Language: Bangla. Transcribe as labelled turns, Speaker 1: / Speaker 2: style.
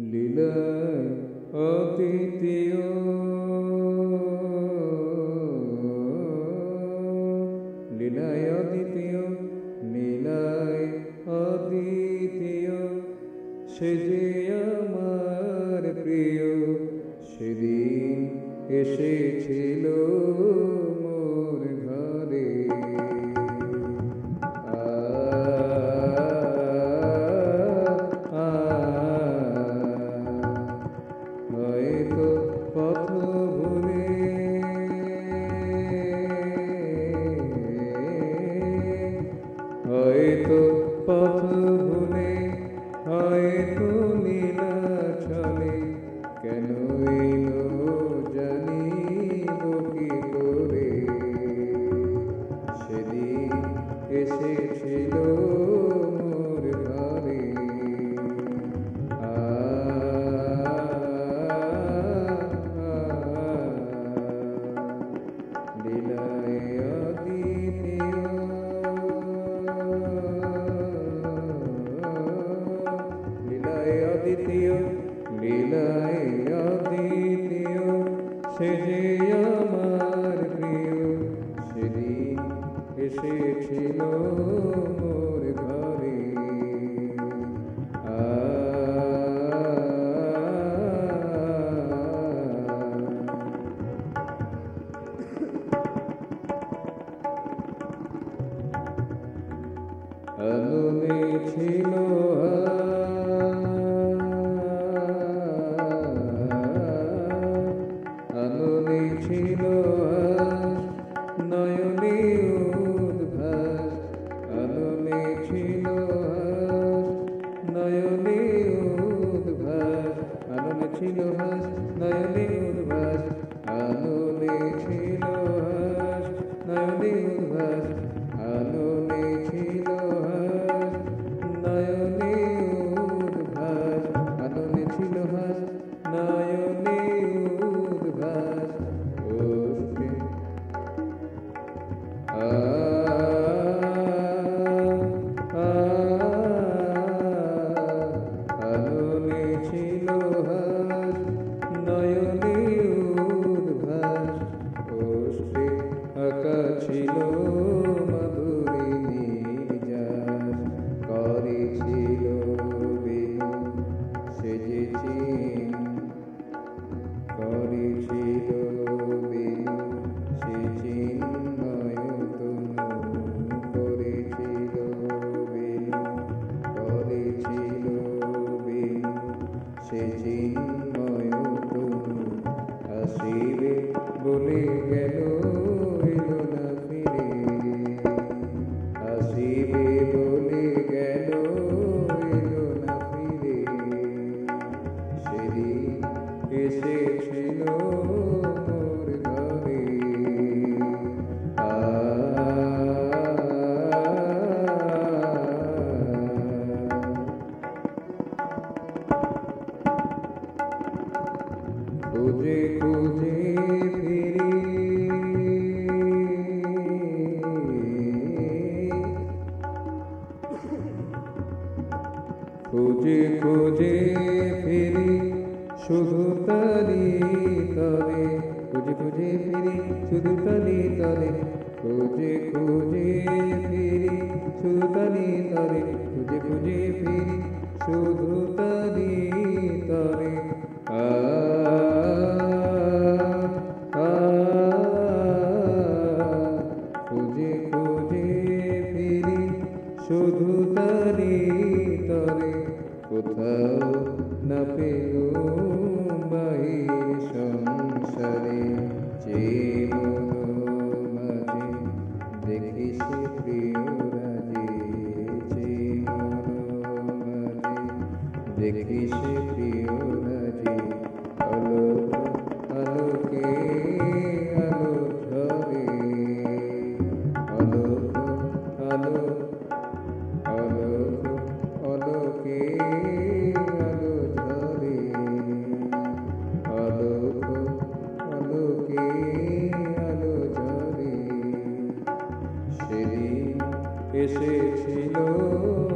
Speaker 1: লীলায় অদ্বিতীয় লীলায় অদ্বিতীয় লীলায় অদ্বিতীয় সে যে আমার প্রিয় সেদিন এসেছিল মোর ঘরে হয়তো পথ ভুলে হয়তো পথ ভুলে হয়তো লীলা চলে কেন এলো জানিব কি করে সেদিন এসেছিল মোর ঘরে লীলায় অদ্বিতীয় লীলায় অদ্বিতীয় লীলায় অদ্বিতীয় সে যে আমার প্রিয় সেদিন এসেছিল মোর ঘরে আননে ছিল আননে ছিল নয়নে উদ্ভাস আননে ছিল নয়নে উদ্ভাস আননে ছিল নয়নে উদ্ভাস আননে ছিল নয়নে উদ্ভাস আননে ছিল নয়নে উদ্ভাস আননে ছিল নয়নে উদ্ভাস ওষ্ঠে আননে ছিল নয়নে উদ্ভাস ওষ্ঠে আঁকা ছিল মাধুরী নির্যাস করেছিল বেনু সেজেছি করেছিল বেনু সে চিন্ময় তনু করেছিল বেনু করেছিল বেনু সে চিন্ময় তনু আসিবে বলে গেল এলো না ফিরে আসিবে বলে গেল এলো না ফিরে সেদিন এসেছিল মোর ঘরে খুঁজে খুঁজে ফিরি খুঁজে খুঁজে ফিরি শুধু তারি তরে খুঁজে খুঁজে ফিরি শুধু তারি তরে খুঁজে খুঁজে ফিরি শুধু তারি তরে খুঁজে খুঁজে ফিরি শুধু তারি তরে খুঁজে খুঁজে ফিরি শুধু তারি তরে কোথাও না পেলুম বাহির সংসারে যে মন মাঝে দেখি সে প্রিয় রাজে যে মন মাঝে দেখি সে প্রিয় রাজে আলোক আলোকে আলো ঝরে আলোক আলোক আলোক আলোকে আলো ঝরে আলোক আলোকে আলো ঝরে সেদিন এসেছিল